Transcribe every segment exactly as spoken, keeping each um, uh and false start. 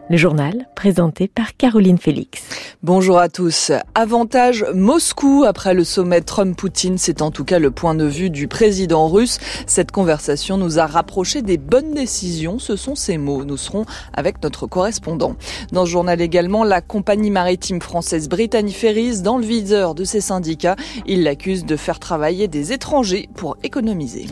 Le journal présenté par Caroline Félix. Bonjour à tous. Avantage Moscou après le sommet Trump-Poutine, c'est en tout cas le point de vue du président russe. Cette conversation nous a rapprochés des bonnes décisions, ce sont ces mots. Nous serons avec notre correspondant. Dans ce journal également, la compagnie maritime française Brittany Ferries dans le viseur de ses syndicats. Ils l'accusent de faire travailler des étrangers pour économiser.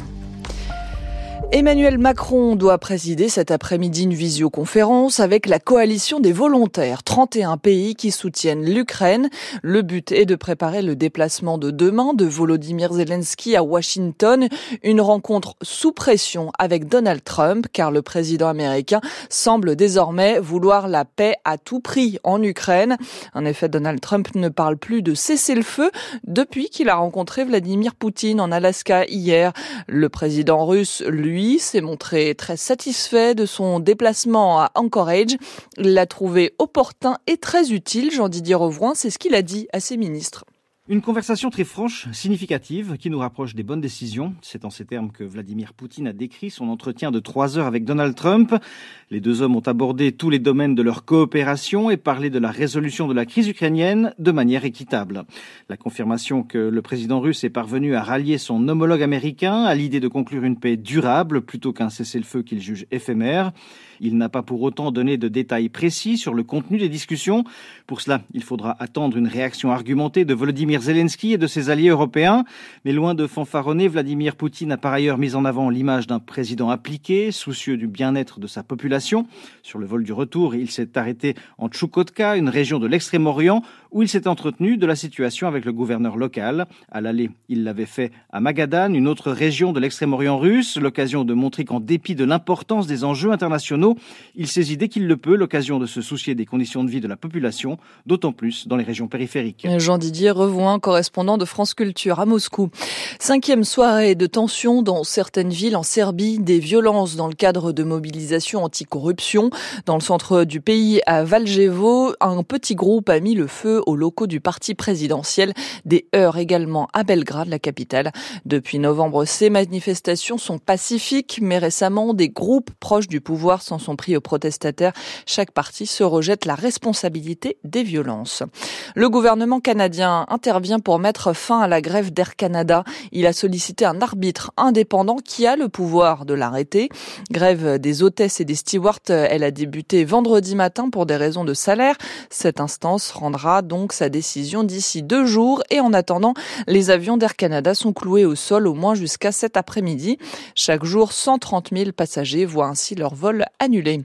Emmanuel Macron doit présider cet après-midi une visioconférence avec la coalition des volontaires, trente et un pays qui soutiennent l'Ukraine. Le but est de préparer le déplacement de demain de Volodymyr Zelensky à Washington, une rencontre sous pression avec Donald Trump, car le président américain semble désormais vouloir la paix à tout prix en Ukraine. En effet, Donald Trump ne parle plus de cessez-le-feu depuis qu'il a rencontré Vladimir Poutine en Alaska hier. Le président russe, lui, Lui s'est montré très satisfait de son déplacement à Anchorage. Il l'a trouvé opportun et très utile, Jean-Didier Rovroin, c'est ce qu'il a dit à ses ministres. Une conversation très franche, significative, qui nous rapproche des bonnes décisions. C'est en ces termes que Vladimir Poutine a décrit son entretien de trois heures avec Donald Trump. Les deux hommes ont abordé tous les domaines de leur coopération et parlé de la résolution de la crise ukrainienne de manière équitable. La confirmation que le président russe est parvenu à rallier son homologue américain à l'idée de conclure une paix durable plutôt qu'un cessez-le-feu qu'il juge éphémère. Il n'a pas pour autant donné de détails précis sur le contenu des discussions. Pour cela, il faudra attendre une réaction argumentée de Volodymyr Zelensky et de ses alliés européens. Mais loin de fanfaronner, Vladimir Poutine a par ailleurs mis en avant l'image d'un président appliqué, soucieux du bien-être de sa population. Sur le vol du retour, il s'est arrêté en Tchoukotka, une région de l'Extrême-Orient, où il s'est entretenu de la situation avec le gouverneur local. À l'aller, il l'avait fait à Magadan, une autre région de l'Extrême-Orient russe, l'occasion de montrer qu'en dépit de l'importance des enjeux internationaux, il saisit dès qu'il le peut l'occasion de se soucier des conditions de vie de la population, d'autant plus dans les régions périphériques. Jean-Didier Rovroin, correspondant de France Culture à Moscou. Cinquième soirée de tension dans certaines villes en Serbie, des violences dans le cadre de mobilisation anticorruption. Dans le centre du pays, à Valjevo, un petit groupe a mis le feu aux locaux du parti présidentiel. Des heurts également à Belgrade, la capitale. Depuis novembre, ces manifestations sont pacifiques, mais récemment, des groupes proches du pouvoir s'en sont pris aux protestataires. Chaque parti se rejette la responsabilité des violences. Le gouvernement canadien intervient pour mettre fin à la grève d'Air Canada. Il a sollicité un arbitre indépendant qui a le pouvoir de l'arrêter. Grève des hôtesses et des stewards, elle a débuté vendredi matin pour des raisons de salaire. Cette instance rendra donc sa décision d'ici deux jours et en attendant, les avions d'Air Canada sont cloués au sol au moins jusqu'à cet après-midi. Chaque jour, cent trente mille passagers voient ainsi leur vol annulé.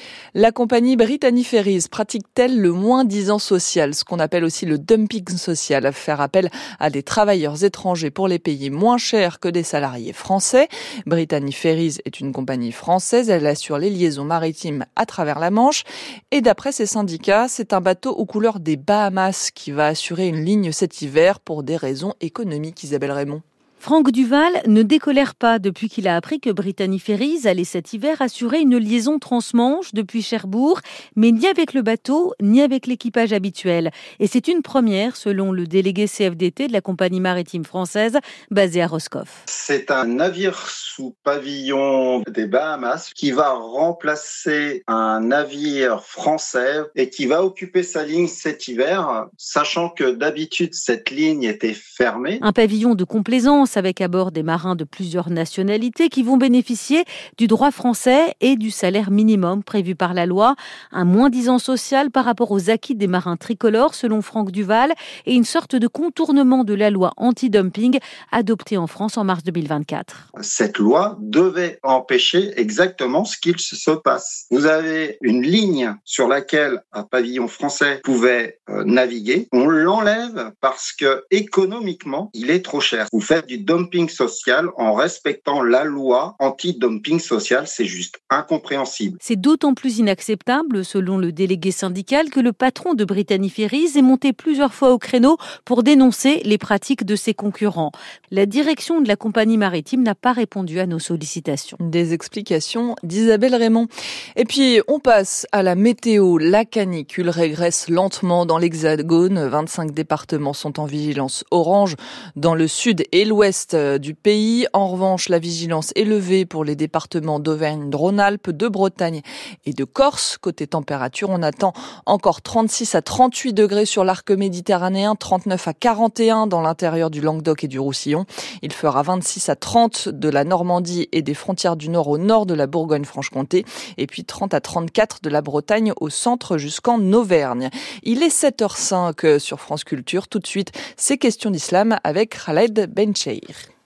La compagnie Brittany Ferries pratique-t-elle le moins-disant social, ce qu'on appelle aussi le dumping social, faire appel à des travailleurs étrangers pour les payer moins cher que des salariés français? Brittany Ferries est une compagnie française, elle assure les liaisons maritimes à travers la Manche et d'après ses syndicats, c'est un bateau aux couleurs des Bahamas qui va assurer une ligne cet hiver pour des raisons économiques. Isabelle Raymond. Franck Duval ne décolère pas depuis qu'il a appris que Brittany Ferries allait cet hiver assurer une liaison transmanche depuis Cherbourg, mais ni avec le bateau, ni avec l'équipage habituel. Et c'est une première, selon le délégué C F D T de la compagnie maritime française, basée à Roscoff. C'est un navire sous pavillon des Bahamas qui va remplacer un navire français et qui va occuper sa ligne cet hiver, sachant que d'habitude, cette ligne était fermée. Un pavillon de complaisance avec à bord des marins de plusieurs nationalités qui vont bénéficier du droit français et du salaire minimum prévu par la loi. Un moins-disant social par rapport aux acquis des marins tricolores, selon Franck Duval, et une sorte de contournement de la loi anti-dumping adoptée en France en mars deux mille vingt-quatre. Cette loi devait empêcher exactement ce qu'il se passe. Vous avez une ligne sur laquelle un pavillon français pouvait euh, naviguer. On l'enlève parce que économiquement, il est trop cher. Vous faites du dumping social en respectant la loi anti-dumping social, c'est juste incompréhensible. C'est d'autant plus inacceptable, selon le délégué syndical, que le patron de Brittany Ferries est monté plusieurs fois au créneau pour dénoncer les pratiques de ses concurrents. La direction de la compagnie maritime n'a pas répondu à nos sollicitations. Des explications d'Isabelle Raymond. Et puis, on passe à la météo. La canicule régresse lentement dans l'Hexagone. vingt-cinq départements sont en vigilance orange dans le sud et l'ouest nord-ouest du pays. En revanche, la vigilance est levée pour les départements d'Auvergne-Rhône-Alpes, de Bretagne et de Corse. Côté température, on attend encore trente-six à trente-huit degrés sur l'arc méditerranéen, trente-neuf à quarante et un dans l'intérieur du Languedoc et du Roussillon. Il fera vingt-six à trente de la Normandie et des frontières du nord au nord de la Bourgogne-Franche-Comté et puis trente à trente-quatre de la Bretagne au centre jusqu'en Auvergne. Il est sept heures cinq sur France Culture. Tout de suite, c'est Questions d'Islam avec Khaled Bencheir.